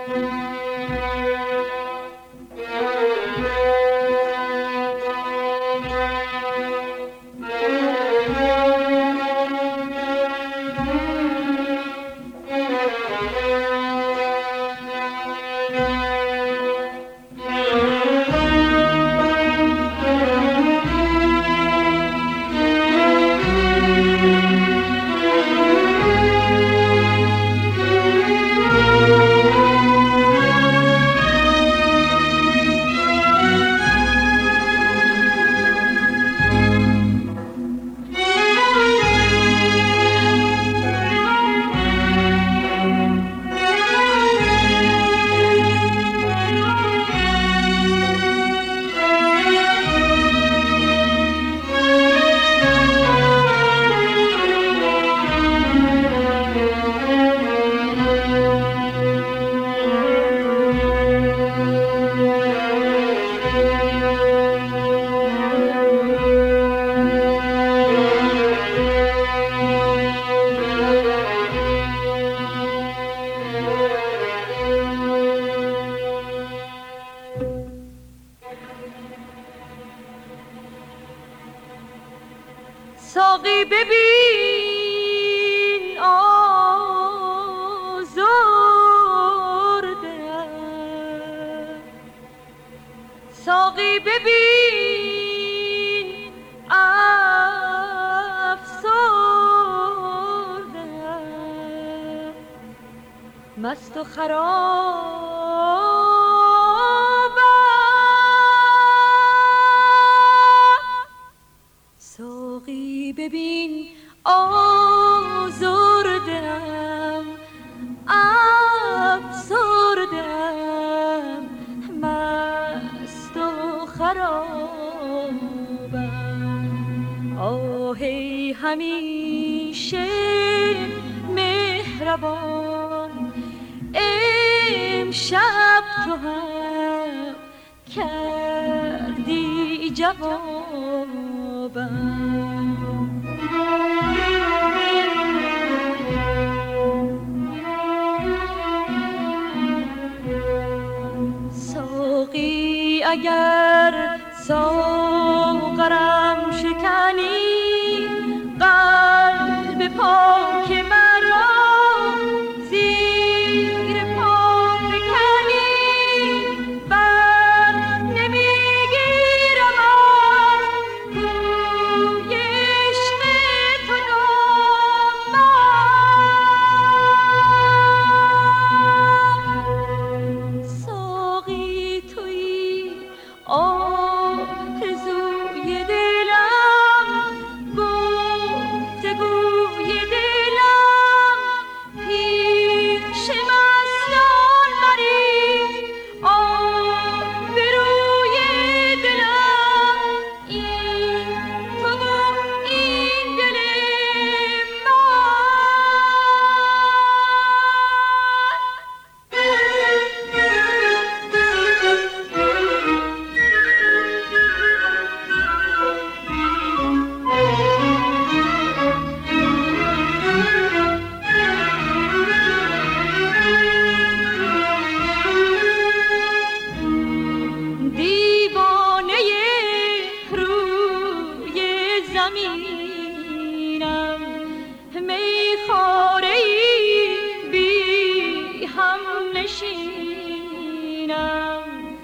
ساقی ببین آزرده‌ام، ساقی ببین افسرده‌ام، مست و خراب ساقی ببین آزرده‌ام، افسرده‌ام، مست و خرابم. آهی همیشه مهربان، امشب تو هم کردی جوابم. ساقی اگر ساغرم شکنی، قلب پاک مرا زیر پا فکنی، بر نمیگیرم از کوی عشق تو نام. ساقی تویی آرزوی دلم، گفتگوی دلم، پیش مستان مریز آبروی دلم. این تو و این دل دیوانه روی زمینم، میخواره‌ای بی هم نشینم.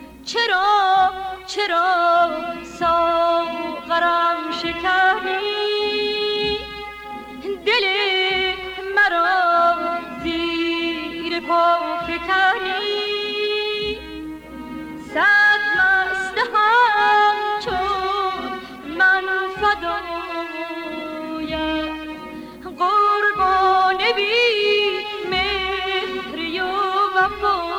چرا ساغرم شکنی، دل مرا زیر پا فکنی. صد مست همچون من فدایم، قربان بی مهری و وفا.